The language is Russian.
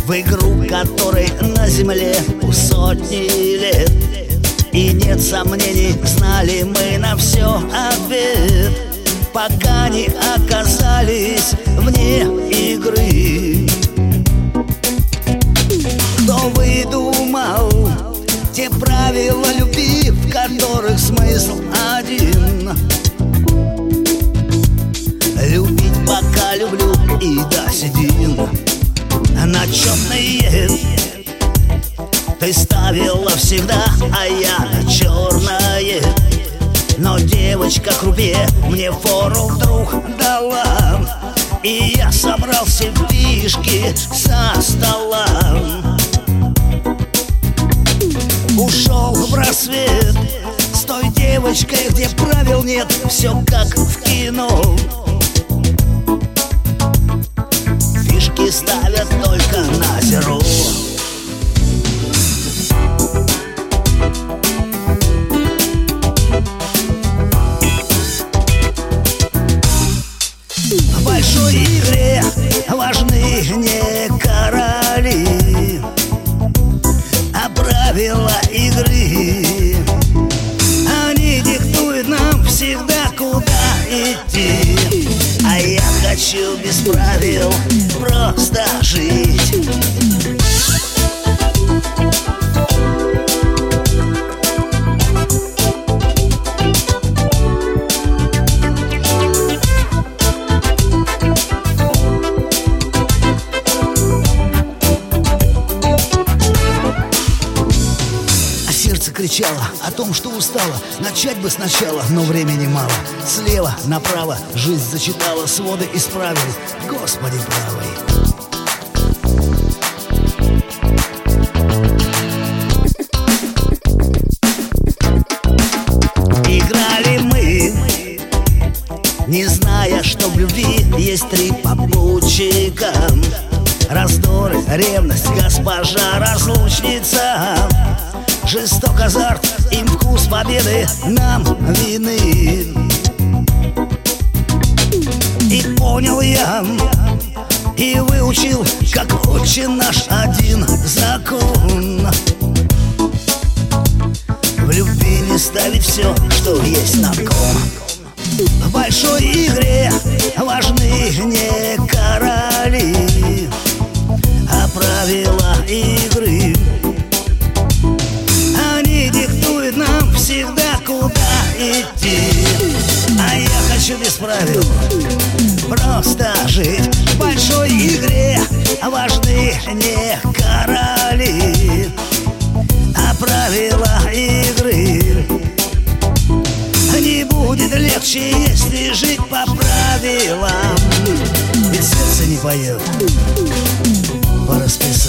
в игру, которой на земле сотни лет. И нет сомнений, знали мы на все ответ, пока не оказались вне игры. Кто выдумал те правила любви, в которых смысл один: любить пока люблю и до седин. На черное ты ставила всегда, а я на черное. Но девочка крупье мне фору вдруг дала, и я собрал все фишки со стола. Ушел в рассвет с той девочкой, где правил нет, все как в кино. Фишки ставят только на зеро. В большой игре важны не короли, а правила игры. Они диктуют нам всегда, куда идти, а я хочу без правил просто жить. Кричала о том, что устала, начать бы сначала, но времени мало. Слева направо жизнь зачитала своды исправил, Господи правый. Играли мы, не зная, что в любви есть три попутчика: раздоры, ревность, госпожа разлучница. Жесток азарт, им вкус победы, нам вины. И понял я, и выучил, как отче наш, один закон: в любви не ставить все, что есть на ком. В большой игре важны не короли, а правила игры. Они диктуют нам всегда, куда идти, а я хочу без правил просто жить. В большой игре важны не короли, а правила игры. Не будет легче, если жить по правилам, ведь сердце не поет по расписанию.